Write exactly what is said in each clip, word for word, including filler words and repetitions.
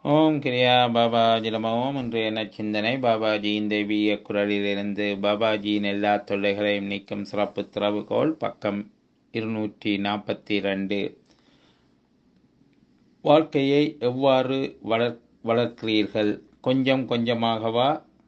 ஓம் கிரியா பாபாஜி நம ஓம். இன்றைய நச்சிந்தனை பாபாஜியின் தெய்வீக குரலிலிருந்து. பாபாஜியின் எல்லா தொல்லைகளையும் நீக்கும் சிறப்பு திறவுகோல், பக்கம் இருநூற்றி நாற்பத்தி ரெண்டு. வாழ்க்கையை எவ்வாறு வளர் வளர்க்கிறீர்கள்? கொஞ்சம் கொஞ்சமாகவா?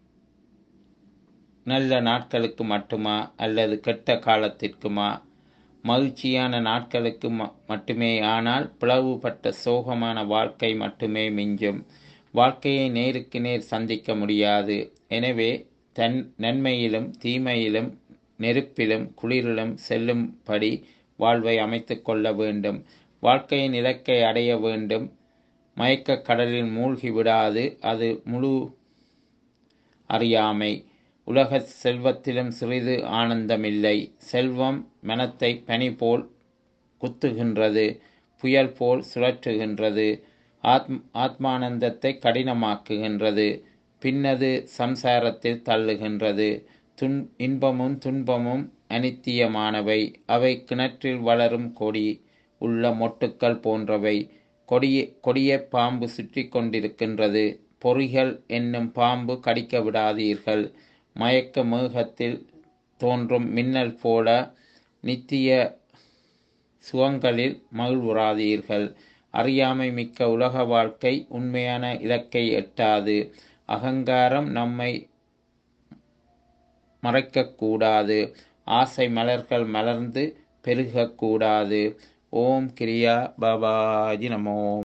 நல்ல நாட்களுக்கு மட்டுமா அல்லது கெட்ட காலத்திற்குமா? மகிழ்ச்சியான நாட்களுக்கு மட்டுமே. ஆனால் பிளவுபட்ட சோகமான வாழ்க்கை மட்டுமே மிஞ்சும். வாழ்க்கையை நேருக்கு நேர் சந்திக்க முடியாது. எனவே தன் நன்மையிலும் தீமையிலும் நெருப்பிலும் குளிரிலும் செல்லும்படி வாழ்வை அமைத்து கொள்ள வேண்டும். வாழ்க்கையின் இலக்கை அடைய வேண்டும். மயக்க கடலில் மூழ்கி விடாது. அது முழு அறியாமை. உலக செல்வத்திலும் சிறிது ஆனந்தமில்லை. செல்வம் மனத்தை பனி போல் குத்துகின்றது, புயல் போல் சுழற்றுகின்றது, ஆத்ம ஆத்மானந்தத்தை கடினமாக்குகின்றது, பின்னது சம்சாரத்தில் தள்ளுகின்றது. துன் இன்பமும் துன்பமும் அனித்தியமானவை. அவை கிணற்றில் வளரும் கொடி உள்ள மொட்டுக்கள் போன்றவை. கொடிய கொடிய பாம்பு சுற்றி கொண்டிருக்கின்றது. பொறிகள் என்னும் பாம்பு கடிக்க விடாதீர்கள். மயக்க மேகத்தில் தோன்றும் மின்னல் போல நித்திய சுகங்களில் மகிழ்வுறாதீர்கள். அறியாமை மிக்க உலக வாழ்க்கை உண்மையான இலக்கை எட்டாது. அகங்காரம் நம்மை மறைக்கக்கூடாது. ஆசை மலர்கள் மலர்ந்து பெருகக்கூடாது. ஓம் கிரியா பாபாஜி நமோ.